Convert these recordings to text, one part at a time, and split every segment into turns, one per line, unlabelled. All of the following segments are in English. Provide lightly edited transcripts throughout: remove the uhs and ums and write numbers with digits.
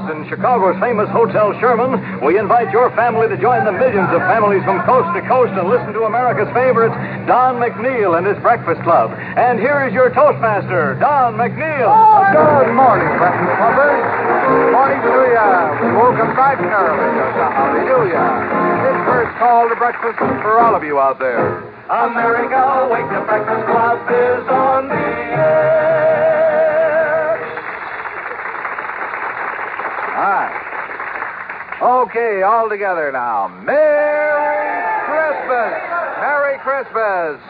in Chicago's famous Hotel Sherman, we invite your family to join the millions of families from coast to coast and listen to America's favorite, Don McNeil and his Breakfast Club. And here is your Toastmaster, Don McNeil.
Oh, good morning, Breakfast Clubbers. Good morning to you. We woke up bright and early. Hallelujah. This first call to breakfast is for all of you out there.
America, wake the Breakfast Club is on the air.
All right. Okay, all together now. Merry Christmas! Merry Christmas!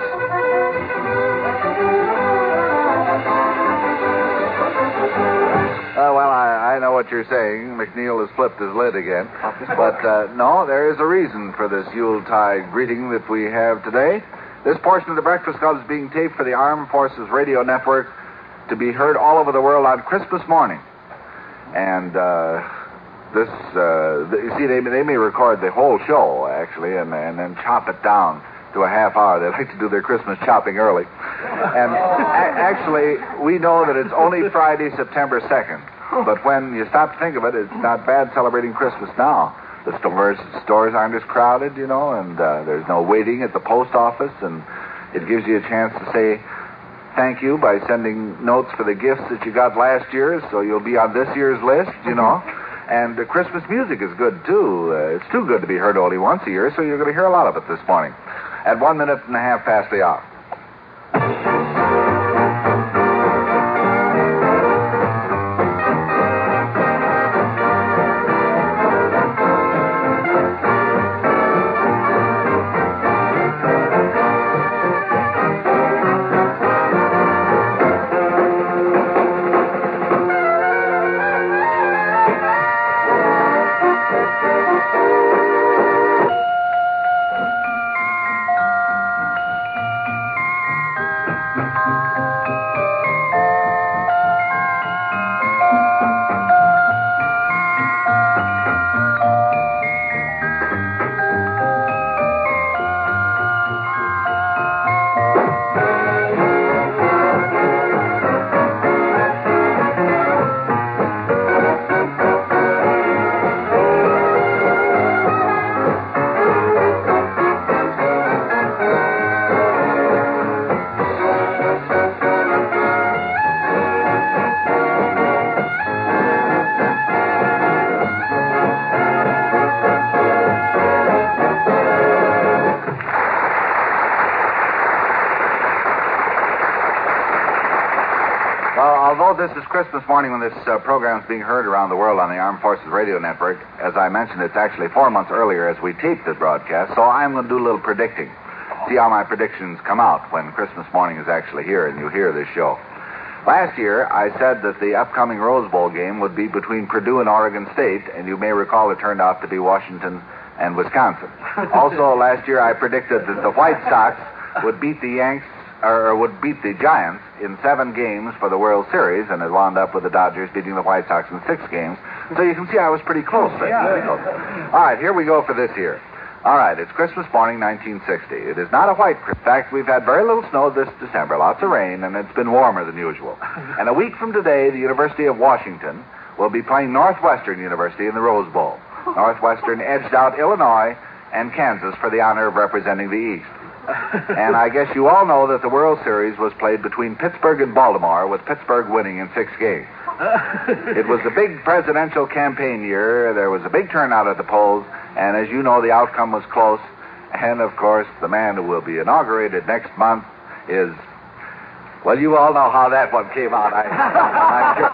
Well, I know what you're saying. McNeil has flipped his lid again. But, no, there is a reason for this Yuletide greeting that we have today. This portion of the Breakfast Club is being taped for the Armed Forces Radio Network to be heard all over the world on Christmas morning. And, you see, they may record the whole show, actually, and then chop it down to a half hour. They like to do their Christmas chopping early. And actually, we know that it's only Friday, September 2nd. But when you stop to think of it, it's not bad celebrating Christmas now. The stores aren't as crowded, you know, and there's no waiting at the post office, and it gives you a chance to say thank you by sending notes for the gifts that you got last year, so you'll be on this year's list, you know. And Christmas music is good, too. It's too good to be heard only once a year, so you're going to hear a lot of it this morning. At 1 minute and a half past the hour. Although this is Christmas morning when this program is being heard around the world on the Armed Forces Radio Network, as I mentioned, it's actually 4 months earlier as we taped the broadcast, so I'm going to do a little predicting. See how my predictions come out when Christmas morning is actually here and you hear this show. Last year, I said that the upcoming Rose Bowl game would be between Purdue and Oregon State, and you may recall it turned out to be Washington and Wisconsin. Also, last year, I predicted that the White Sox would beat the would beat the Giants in 7 games for the World Series, and it wound up with the Dodgers beating the White Sox in 6 games. So you can see I was pretty close there. Yeah. All right, here we go for this year. All right, it's Christmas morning, 1960. It is not a white Christmas. In fact, we've had very little snow this December, lots of rain, and it's been warmer than usual. And a week from today, the University of Washington will be playing Northwestern University in the Rose Bowl. Northwestern edged out Illinois and Kansas for the honor of representing the East. And I guess you all know that the World Series was played between Pittsburgh and Baltimore, with Pittsburgh winning in 6 games. It was a big presidential campaign year. There was a big turnout at the polls, and as you know, the outcome was close. And, of course, the man who will be inaugurated next month is... Well, you all know how that one came out. I'm sure.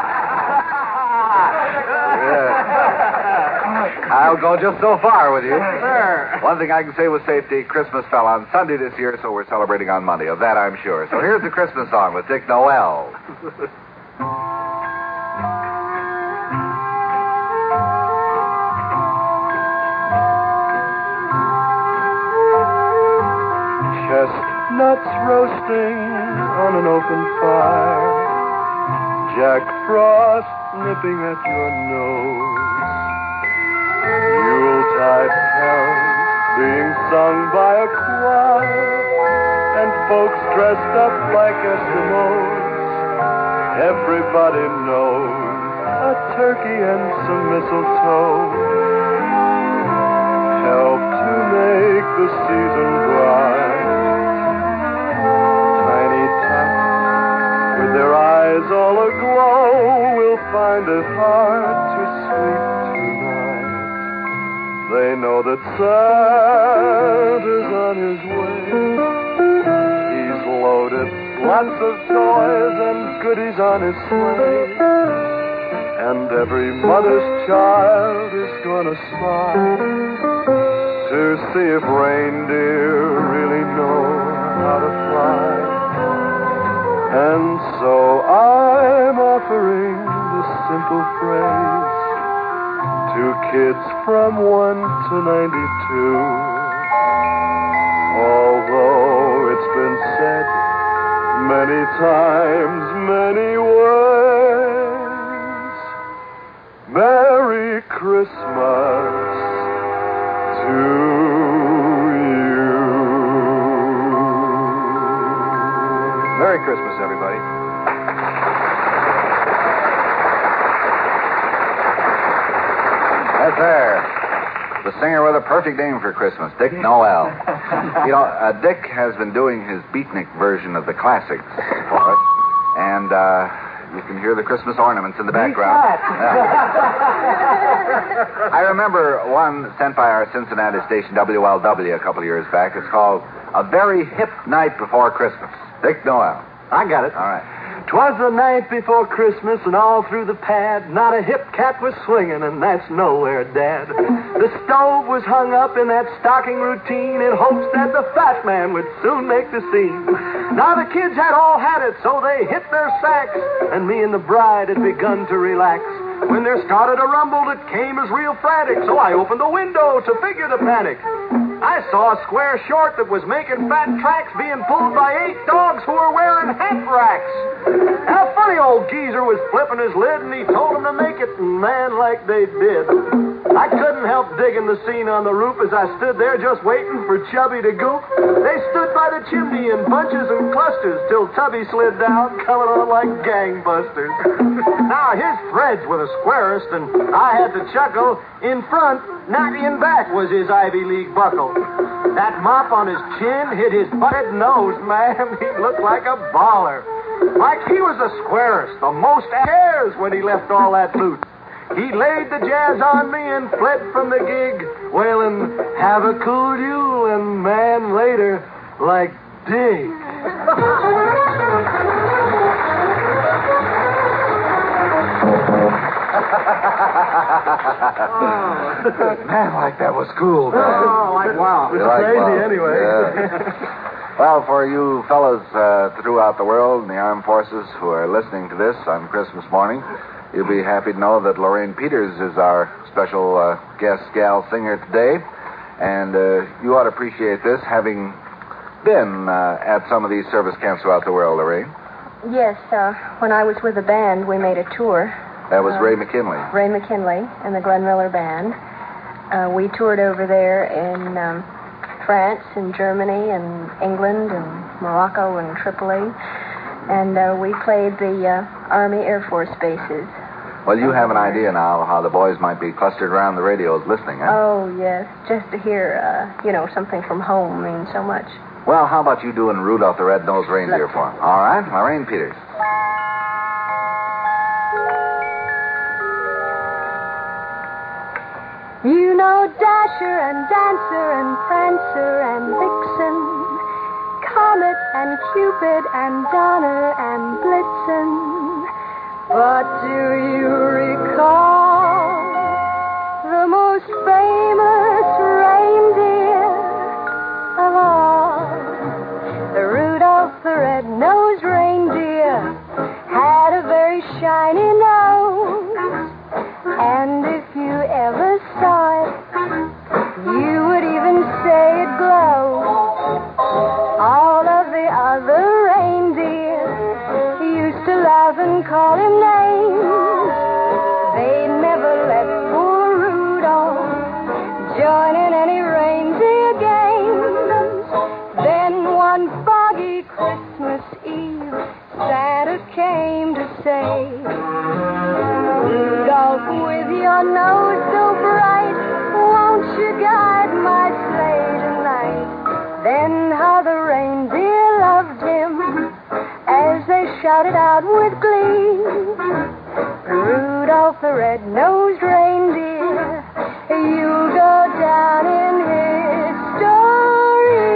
I'll go just so far with you. Sure. One thing I can say with safety, Christmas fell on Sunday this year, so we're celebrating on Monday. Of that, I'm sure. So here's the Christmas song with Dick Noel. Chestnuts roasting on an open fire, Jack Frost nipping at your nose, Yuletide carols being sung by a choir, and folks dressed up like Eskimos. Everybody knows
a turkey and some mistletoe help to make the season bright. Tiny tots with their eyes all aglow will find it hard to sleep tonight. They know that Santa's on his way. He's loaded lots of toys and goodies on his sleigh. And every mother's child is gonna spy to see if reindeer really know how to fly. And so I'm offering this simple phrase to kids from 1 to 92. Although it's been said many times, many ways, Merry Christmas to you.
Merry Christmas, everybody.
That's there. The singer with a perfect name for Christmas, Dick Noel. You know, Dick has been doing his beatnik version of the classics for us, and you can hear the Christmas ornaments in the background. I remember one sent by our Cincinnati station, WLW, a couple of years back. It's called A Very Hip Night Before Christmas. Dick Noel.
I got it.
All right.
'Twas the night before Christmas, and all through the pad, not a hip cat was swinging, and that's nowhere, Dad. The stove was hung up in that stocking routine in hopes that the fat man would soon make the scene. Now the kids had all had it, so they hit their sacks, and me and the bride had begun to relax. When there started a rumble that came as real frantic, so I opened the window to figure the panic. I saw a square short that was making fat tracks being pulled by 8 dogs who were wearing hat racks. And a funny old geezer was flipping his lid, and he told them to make it, and man, like they did. I couldn't help digging the scene on the roof as I stood there just waiting for Chubby to goof. They stood by the chimney in bunches and clusters till Tubby slid down, coming on like gangbusters. Now, his threads were the squarest, and I had to chuckle. In front, not in back, was his Ivy League buckle. That mop on his chin hit his butted nose, man. He looked like a baller. Like he was the squarest, the most cares when he left all that loot. He laid the jazz on me and fled from the gig, wailing, "Have a cool Yule," and man, later, like, dig.
Man, like that was cool, man.
Oh, like, wow. It was crazy anyway.
Yeah. Well, for you fellows throughout the world in the armed forces who are listening to this on Christmas morning, you'll be happy to know that Lorraine Peters is our special guest gal singer today. And you ought to appreciate this, having been at some of these service camps throughout the world, Lorraine.
Yes, when I was with the band, we made a tour.
That was Ray McKinley.
Ray McKinley and the Glenn Miller Band. We toured over there in France and Germany and England and Morocco and Tripoli. And we played the Army Air Force bases.
Well, you have an idea now how the boys might be clustered around the radios listening, huh?
Oh, yes. Just to hear, something from home means so much.
Well, how about you doing Rudolph the Red-Nosed Reindeer for him? All right, Lorraine Peters.
You know Dasher and Dancer and Prancer and Vixen, Comet and Cupid and Donner and Blitzen. But do you recall the most famous reindeer of all? The Rudolph the Red-Nosed Reindeer had a very shiny nose. And if you ever saw it, you would even say it glowed. All of the other reindeer used to laugh and call him names, shouted out with glee, Rudolph the red-nosed reindeer, you'll go down in history.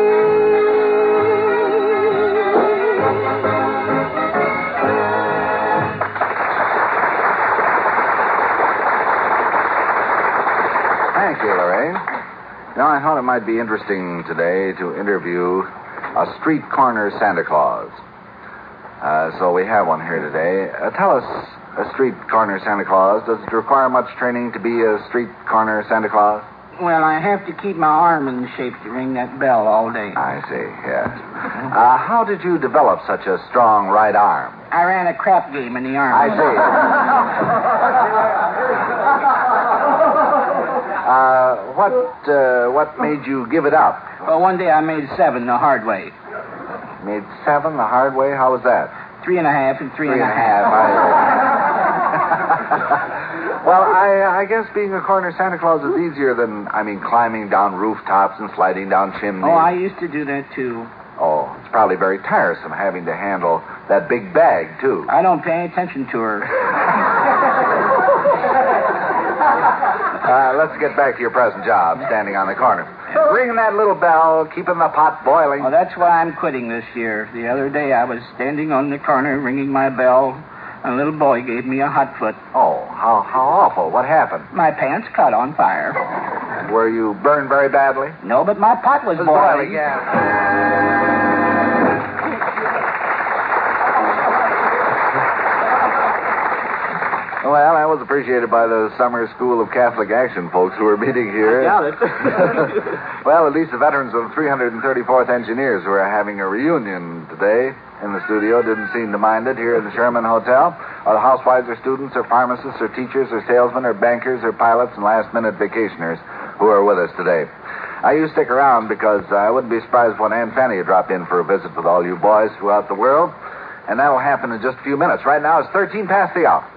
Thank you, Lorraine. Now, I thought it might be interesting today to interview a street corner Santa Claus. So we have one here today. Tell us, a street corner Santa Claus, does it require much training to be a street corner Santa Claus?
Well, I have to keep my arm in shape to ring that bell all day.
I see, yes. How did you develop such a strong right arm?
I ran a crap game in the army.
I see. What made you give it up?
Well, one day I made 7 the hard way.
Made 7 the hard way? How was that?
3.5 and 3.5.
Well, I guess being a corner Santa Claus is easier than, climbing down rooftops and sliding down chimneys.
Oh, I used to do that, too.
Oh, it's probably very tiresome having to handle that big bag, too.
I don't pay any attention to her.
Let's get back to your present job, standing on the corner. Ringing that little bell, keeping the pot boiling.
Well, that's why I'm quitting this year. The other day I was standing on the corner ringing my bell, and a little boy gave me a hot foot.
Oh, how awful. What happened?
My pants caught on fire.
Were you burned very badly?
No, but my pot was boiling.
Yeah. Well, that was appreciated by the Summer School of Catholic Action folks who are meeting here.
I doubt it.
Well, at least the veterans of 334th Engineers who are having a reunion today in the studio didn't seem to mind it here at the Sherman Hotel. Or the housewives or students or pharmacists or teachers or salesmen or bankers or pilots and last-minute vacationers who are with us today. You stick around because I wouldn't be surprised when Aunt Fanny would drop in for a visit with all you boys throughout the world. And that'll happen in just a few minutes. Right now it's 13 past the hour.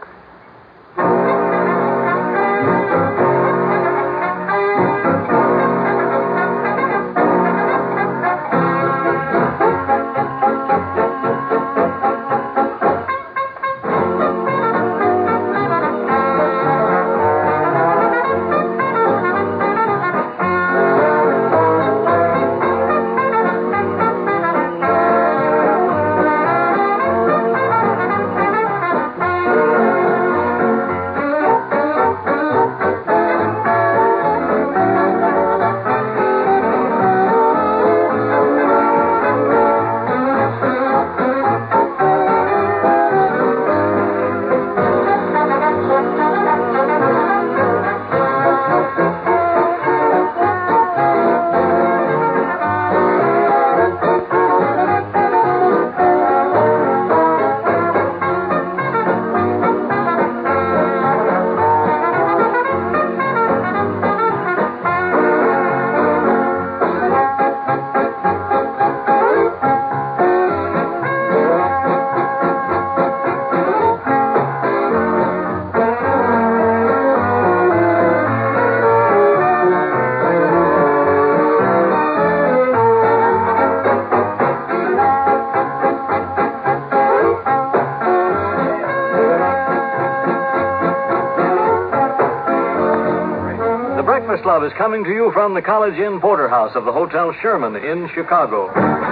Breakfast Club is coming to you from the College Inn Porterhouse of the Hotel Sherman in Chicago.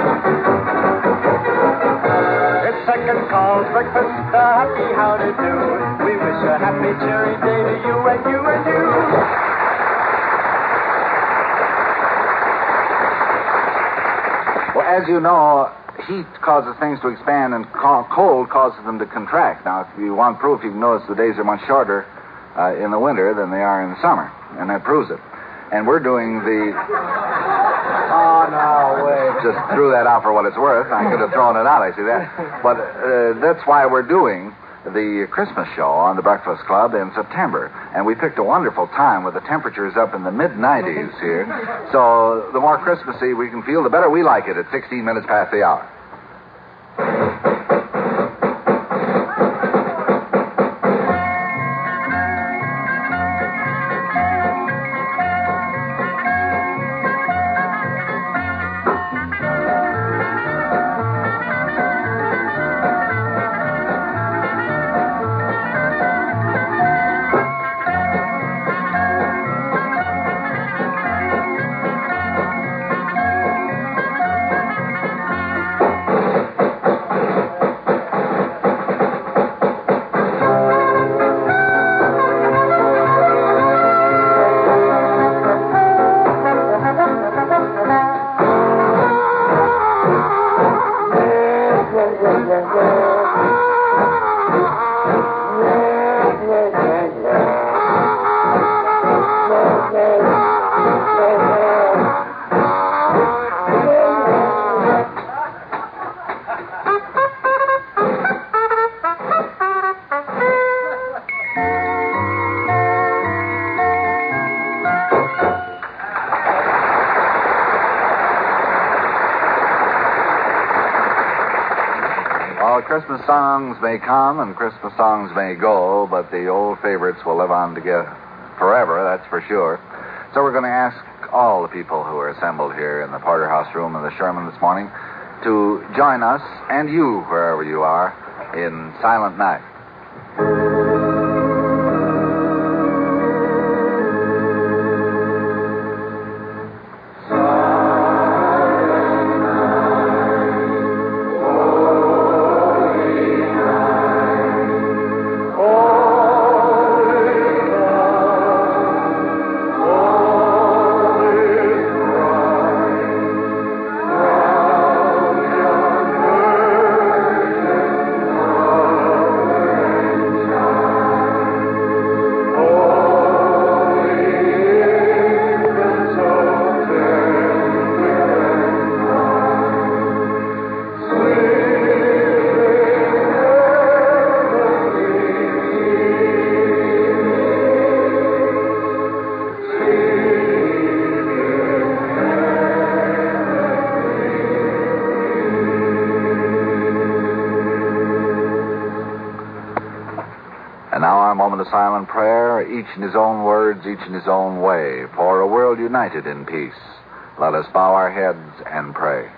It's second call's breakfast, a happy how to do. We wish a happy cheery day to you and you and you.
Well, as you know, heat causes things to expand and cold causes them to contract. Now, if you want proof, you can notice the days are much shorter in the winter than they are in the summer, and that proves it. And we're doing the...
Oh, no, wait.
Just threw that out for what it's worth. I could have thrown it out, I see that. But that's why we're doing the Christmas show on the Breakfast Club in September. And we picked a wonderful time with the temperatures up in the mid-90s here. So the more Christmassy we can feel, the better we like it at 16 minutes past the hour. Christmas songs may come and Christmas songs may go, but the old favorites will live on together forever, that's for sure. So we're going to ask all the people who are assembled here in the Porterhouse Room of the Sherman this morning to join us, and you, wherever you are, in Silent Night. And now our moment of silent prayer, each in his own words, each in his own way, for a world united in peace. Let us bow our heads and pray.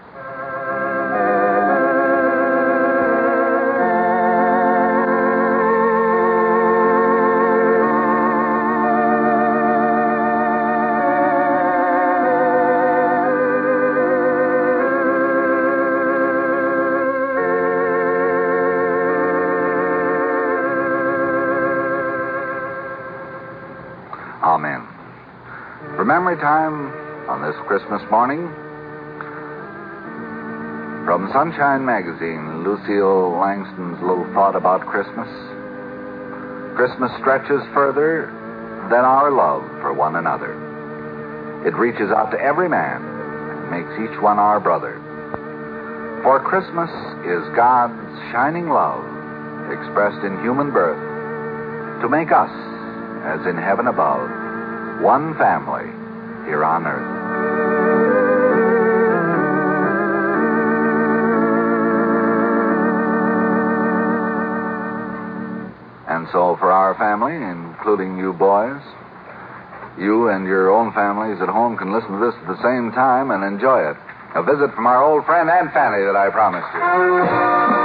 Amen. For memory time on this Christmas morning, from Sunshine Magazine, Lucille Langston's little thought about Christmas. Christmas stretches further than our love for one another. It reaches out to every man and makes each one our brother. For Christmas is God's shining love expressed in human birth to make us, as in heaven above, one family here on earth. And so for our family, including you boys, you and your own families at home can listen to this at the same time and enjoy it. A visit from our old friend Aunt Fanny that I promised you.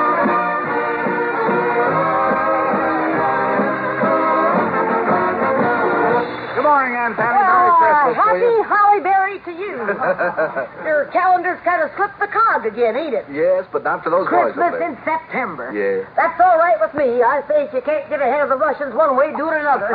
Happy Holly Berry to you. Your calendar's kind of slipped the cog again, ain't it?
Yes, but not for those boys.
Christmas in September.
Yeah.
That's all right with me. I say if you can't get ahead of the Russians one way, do it another.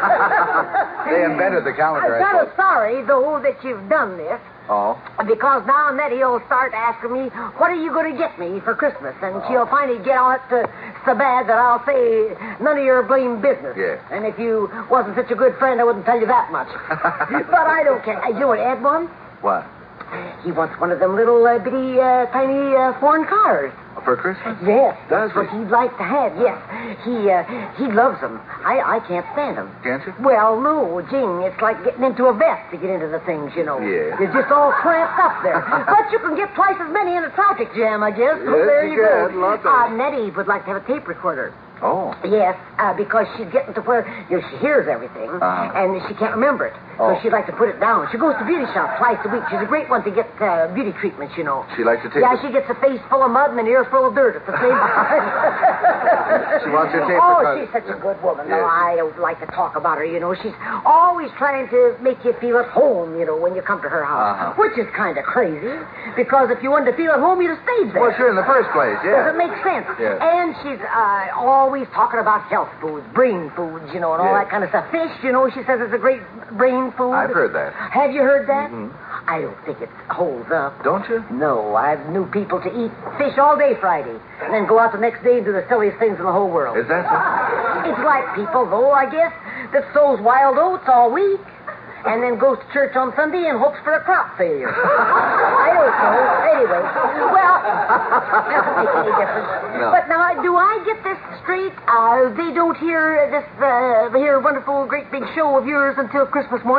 They invented the calendar,
I'm kind of sorry, though, that you've done this.
Oh?
Because now Nettie will start asking me, what are you going to get me for Christmas? And she'll finally get on it so bad that I'll say, none of your blame business.
Yeah.
And if you wasn't such a good friend, I wouldn't tell you that much. But I don't care. You know what Ed wants?
What?
He wants one of them little bitty, tiny foreign cars.
For Christmas?
Yes.
Does
that's what he'd like to have, yes. He loves them. I can't stand them.
Can't you?
Well, no, Jing, it's like getting into a vest to get into the things, you know.
Yeah.
You're just all cramped up there. But you can get twice as many in a traffic jam, I guess. So
Yes,
there
you
you go.
can. Lots of
Nettie would like to have a tape recorder.
Oh.
Yes, because she's getting to where she hears everything, and she can't remember it.
Oh.
So she'd like to put it down. She goes to beauty shop twice a week. She's a great one to get beauty treatments, you know.
She likes to take
Yeah, she gets a face full of mud and an ear full of dirt at the same time.
She wants her tape
Oh,
recorder.
she's such a good woman.
Yes.
No, I don't like to talk about her, you know. She's always trying to make you feel at home, you know, when you come to her house. Which is kind of crazy, because if you wanted to feel at home, you'd have stayed there.
Well, sure, in the first place, yeah.
Does it make sense?
Yes.
And she's always talking about health foods, brain foods, you know, and all
Yes.
that kind of stuff. Fish, you know, she says it's a great brain food.
I've heard that.
Have you heard that?
Mhm.
I don't think it holds up.
Don't you?
No, I've knew people to eat fish all day Friday and then go out the next day and do the silliest things in the whole world.
Is that so?
It's like people, though, I guess, that sows wild oats all week and then goes to church on Sunday and hopes for a crop failure. I don't know. Anyway, well, doesn't make any difference.
No.
But now, do I get this straight? They don't hear this here wonderful, great big show of yours until Christmas morning?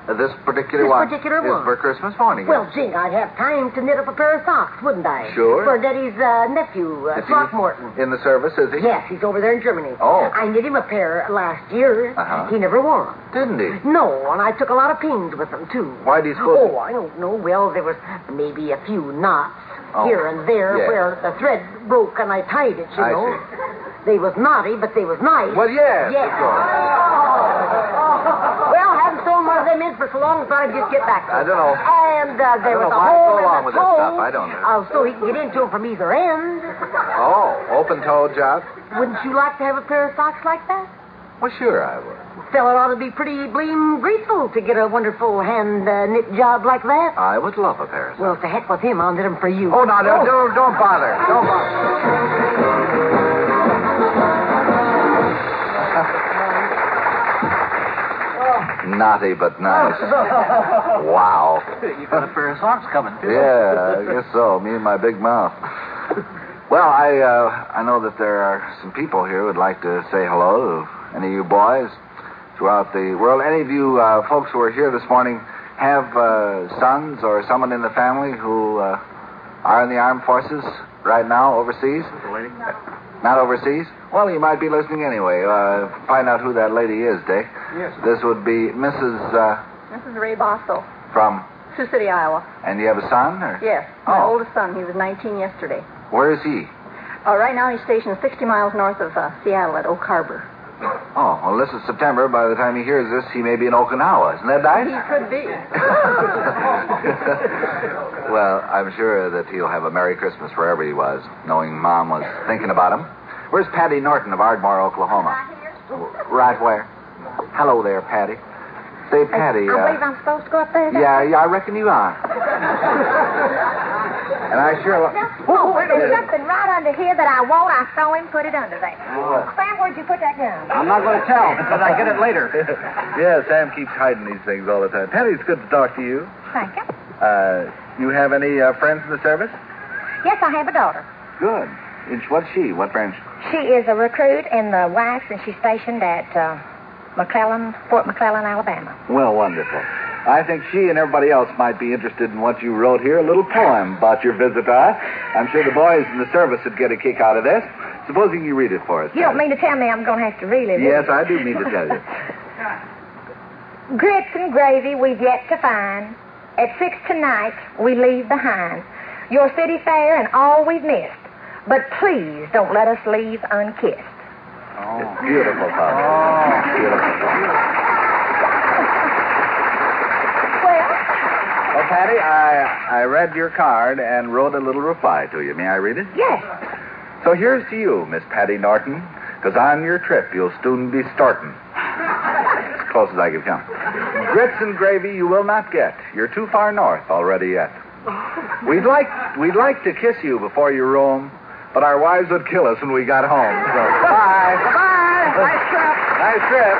This particular
This
one
particular
is
one.
for Christmas morning.
Well,
yes.
Jing, I'd have time to knit up a pair of socks, wouldn't I?
Sure.
For Daddy's nephew,
Is he
Throckmorton.
in the service, is he?
Yes, he's over there in Germany.
Oh.
I knit him a pair last year.
Uh-huh.
He never wore them.
Didn't he?
No, and I took a lot of pains with them, too.
Why do you suppose...
Oh, I don't know. Well, there was maybe a few knots here and there
yes.
where the thread broke and I tied it, you
I
know.
see.
They was knotty, but they was nice.
Well, yes,
Yes.
of course.
Well, I haven't sewn one of them in for so long, so I'd just get back to
I
it.
don't know.
And there
I don't
was
know
a
why
hole
so
in
long
the
with that
toe.
stuff. I don't know.
So he can get into them from either end.
Oh, open-toed job?
Wouldn't you like to have a pair of socks like that?
Well, sure I would.
Fella ought to be pretty bleem grateful to get a wonderful hand-knit job like that.
I would love a pair of socks.
Well, to heck with him, I'll knit them for you.
Oh, no, don't bother. Don't bother. Naughty but nice. Wow.
You got a pair of socks coming, too.
Yeah, I guess so. Me and my big mouth. Well, I know that there are some people here who'd like to say hello to any of you boys throughout the world. Any of you folks who are here this morning have sons or someone in the family who are in the armed forces right now overseas? Not overseas? Well, you might be listening anyway. Find out who that lady is, Dick.
Yes.
This would be Mrs.
This is Ray Bostel,
from...
Sioux City, Iowa.
And you have a son? Or?
Yes, my
Oh.
oldest son. He was 19 yesterday.
Where is he?
Right now he's stationed 60 miles north of Seattle at Oak Harbor.
Oh, well, this is September. By the time he hears this, he may be in Okinawa. Isn't that nice?
He could be.
Well, I'm sure that he'll have a Merry Christmas wherever he was, knowing Mom was thinking about him. Where's Patty Norton of Ardmore, Oklahoma? Right where? Hello there, Patty. Say, Patty.
I believe I'm supposed to go up there.
Yeah, I reckon you are. And I sure...
There's something right under here that I want. I saw him put it under there. Sam, where'd you put that gun?
I'm not going to tell, because I get it later.
Yeah, Sam keeps hiding these things all the time. Patty, it's good to talk to you.
Thank you.
You have any friends in the service?
Yes, I have a daughter.
Good. What's she? What branch?
She is a recruit in the WACS, and she's stationed at Fort McClellan, Alabama.
Well, wonderful. I think she and everybody else might be interested in what you wrote here, a little poem about your visit to us. I'm sure the boys in the service would get a kick out of this. Supposing you read it for us.
You don't mean to tell me I'm going to have to relive it?
Yes, I do mean to tell you.
Grits and gravy we've yet to find. At 6 tonight we leave behind your city fair and all we've missed. But please don't let us leave unkissed.
Oh, beautiful, Father. Oh, beautiful. Well, Patty, I read your card and wrote a little reply to you. May I read it?
Yes.
So here's to you, Miss Patty Norton, because on your trip you'll soon be starting. As close as I can come. Grits and gravy you will not get. You're too far north already yet. We'd like to kiss you before you roam, but our wives would kill us when we got home. So, bye.
Bye-bye. Nice trip.
Nice trip.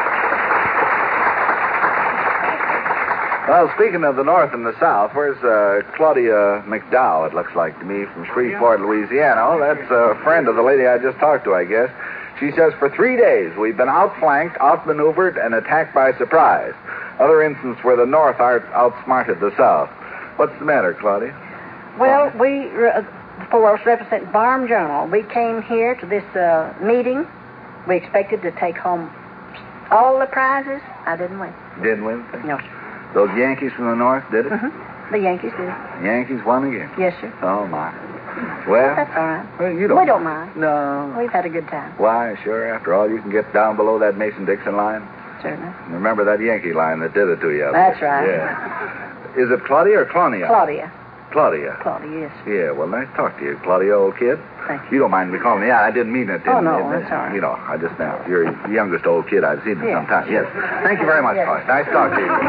Well, speaking of the North and the South, where's Claudia McDowell, it looks like to me, from Shreveport, Louisiana? Oh, that's a friend of the lady I just talked to, I guess. She says, for 3 days, we've been outflanked, outmaneuvered, and attacked by surprise. Other instance where the North outsmarted the South. What's the matter, Claudia?
Well, we, for us represent Barham Journal, we came here to this meeting. We expected to take home all the prizes. I didn't win.
Didn't win?
No, sir.
Those Yankees from the North did it?
Mm-hmm. The Yankees did.
Yankees won again?
Yes, sir.
Oh, my. Well,
That's all right.
Well, you don't.
We don't mind.
No.
We've had a good time.
Why, sure, after all, you can get down below that Mason-Dixon line.
Certainly.
Remember that Yankee line that did it to you?
That's right.
Yeah. Is it Claudia or Claudia?
Claudia.
Claudia.
Claudia, yes.
Yeah, well, nice to talk to you, Claudia, old kid.
Thank
You don't mind me calling you? Yeah, I didn't mean it.
Oh, no, that's all right.
You know, I just now. You're the youngest old kid I've seen in
Yeah.
some time. Yes. Thank you very much,
Yes.
Claudia. Nice to talk to you.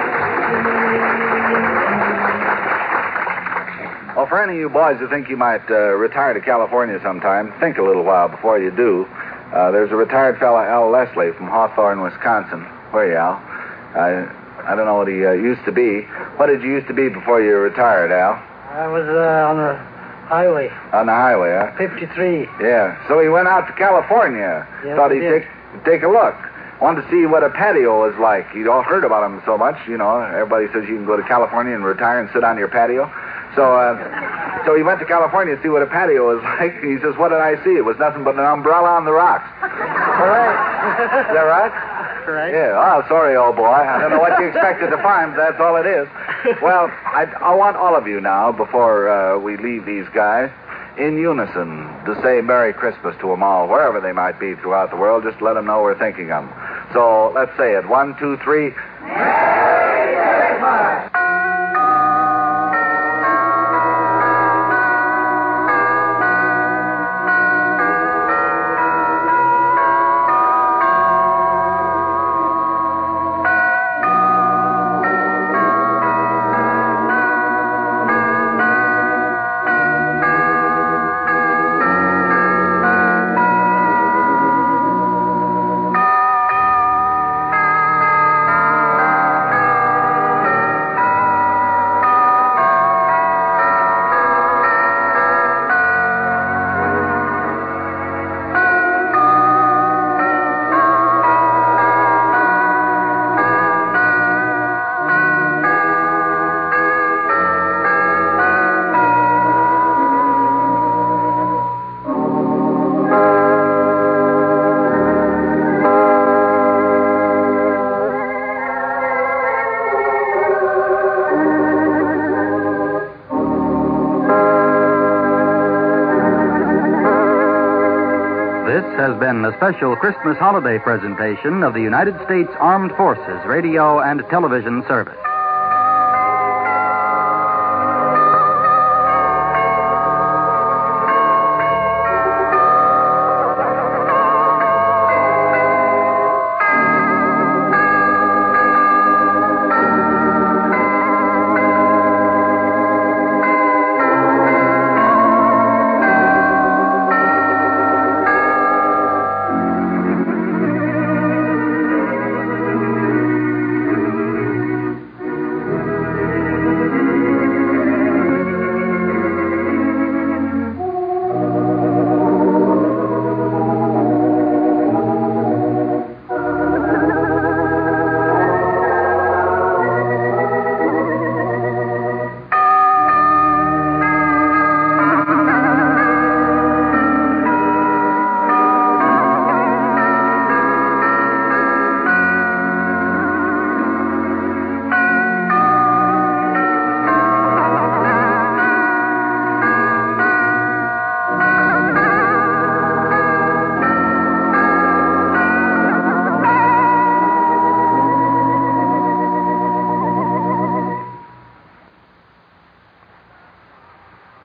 Well, for any of you boys who think you might retire to California sometime, think a little while before you do. There's a retired fella, Al Leslie, from Hawthorne, Wisconsin. Where are you, Al? I don't know what he used to be. What did you used to be before you retired, Al?
I was on the highway,
On the highway, huh?
53.
Yeah. So he went out to California.
Yes,
Thought
he
he'd
did.
take a look. wanted to see what a patio was like. You'd all heard about them so much, you know. Everybody says you can go to California and retire and sit on your patio. So he went to California to see what a patio was like. He says, what did I see? It was nothing but an umbrella on the rocks.
Correct.
Is that right?
Correct.
Yeah. Oh, sorry, old boy. I don't know what you expected to find, but that's all it is. Well, I want all of you now, before we leave these guys, in unison, to say Merry Christmas to them all, wherever they might be throughout the world. Just let them know we're thinking of them. So let's say it. 1, 2, 3. Merry Christmas!
Has been a special Christmas holiday presentation of the United States Armed Forces Radio and Television Service.